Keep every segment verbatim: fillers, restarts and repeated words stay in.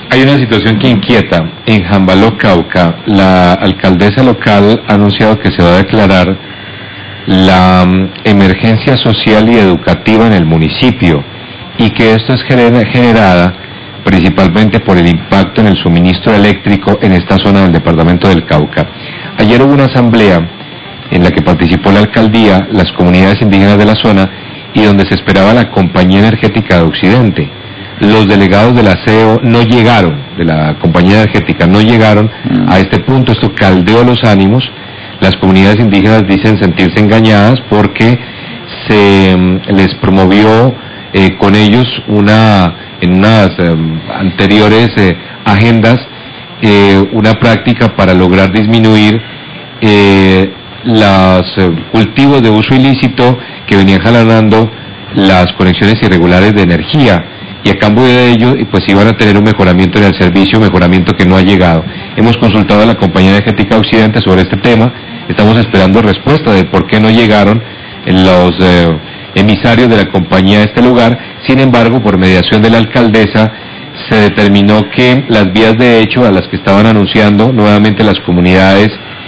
Hay una situación que inquieta. En Jambaló, Cauca, la alcaldesa local ha anunciado que se va a declarar la um, emergencia social y educativa en el municipio, y que esto es gener- generada principalmente por el impacto en el suministro eléctrico en esta zona del departamento del Cauca. Ayer hubo una asamblea en la que participó la alcaldía, las comunidades indígenas de la zona, y donde se esperaba la Compañía Energética de Occidente. Los delegados del aseo no llegaron, de la compañía energética, no llegaron a este punto. Esto caldeó los ánimos. Las comunidades indígenas dicen sentirse engañadas porque se um, les promovió eh, con ellos una, en unas eh, anteriores eh, agendas, eh, una práctica para lograr disminuir eh, los eh, cultivos de uso ilícito que venían jalonando las conexiones irregulares de energía. Y a cambio de ello, pues iban a tener un mejoramiento en el servicio, mejoramiento que no ha llegado. Hemos consultado a la Compañía Energética Occidente sobre este tema, estamos esperando respuesta de por qué no llegaron los eh, emisarios de la compañía a este lugar. Sin embargo, por mediación de la alcaldesa, se determinó que las vías de hecho a las que estaban anunciando nuevamente las comunidades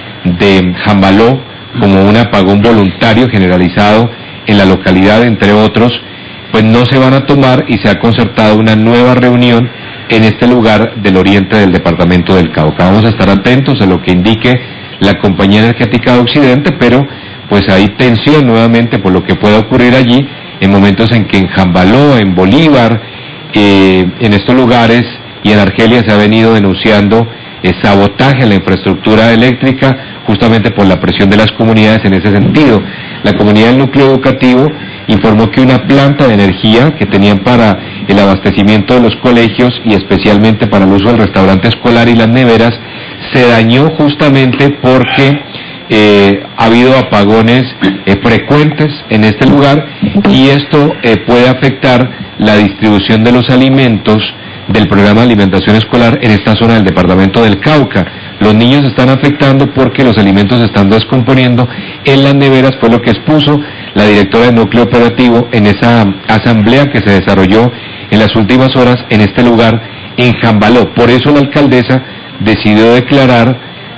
de Jambaló, como un apagón voluntario generalizado en la localidad, entre otros, pues no se van a tomar, y se ha concertado una nueva reunión en este lugar del oriente del departamento del Cauca. Vamos a estar atentos a lo que indique la Compañía Energética de Occidente, pero pues hay tensión nuevamente por lo que pueda ocurrir allí, en momentos en que en Jambaló, en Bolívar, eh, en estos lugares y en Argelia se ha venido denunciando eh, sabotaje a la infraestructura eléctrica, justamente por la presión de las comunidades en ese sentido. La comunidad del núcleo educativo informó que una planta de energía que tenían para el abastecimiento de los colegios y especialmente para el uso del restaurante escolar y las neveras se dañó justamente porque eh, ha habido apagones eh, frecuentes en este lugar, y esto eh, puede afectar la distribución de los alimentos del programa de alimentación escolar en esta zona del departamento del Cauca. Los niños están afectando porque los alimentos se están descomponiendo en las neveras, fue lo que expuso la directora del núcleo operativo en esa asamblea que se desarrolló en las últimas horas en este lugar, en Jambaló. Por eso la alcaldesa decidió declarar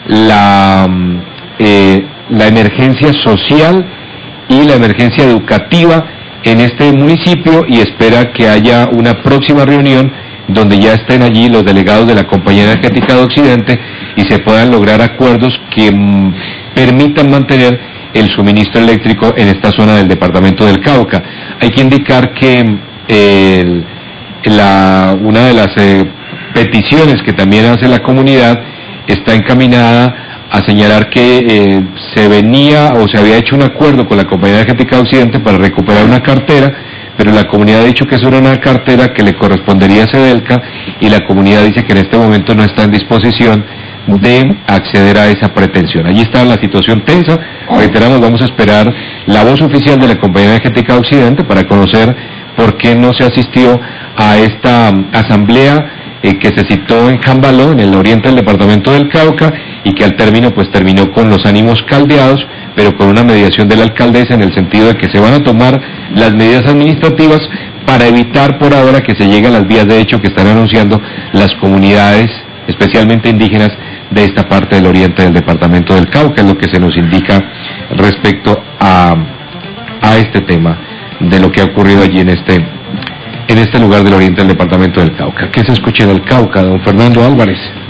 la, eh, la emergencia social y la emergencia educativa en este municipio, y espera que haya una próxima reunión donde ya estén allí los delegados de la Compañía Energética de Occidente y se puedan lograr acuerdos que mm, permitan mantener el suministro eléctrico en esta zona del departamento del Cauca. Hay que indicar que eh, la, una de las eh, peticiones que también hace la comunidad está encaminada a señalar que eh, se venía o se había hecho un acuerdo con la Compañía Energética de Occidente para recuperar una cartera, pero la comunidad ha dicho que eso era una cartera que le correspondería a Sedelca, y la comunidad dice que en este momento no está en disposición de acceder a esa pretensión. Allí está la situación tensa. Reiteramos, vamos a esperar la voz oficial de la Compañía Energética de Occidente para conocer por qué no se asistió a esta um, asamblea eh, que se citó en Jambaló, en el oriente del departamento del Cauca, y que al término pues terminó con los ánimos caldeados, pero con una mediación de la alcaldesa en el sentido de que se van a tomar las medidas administrativas para evitar por ahora que se lleguen a las vías de hecho que están anunciando las comunidades, especialmente indígenas, de esta parte del oriente del departamento del Cauca. Es lo que se nos indica respecto a, a este tema de lo que ha ocurrido allí en este, en este lugar del oriente del departamento del Cauca. ¿Qué se escucha en el Cauca, don Fernando Álvarez?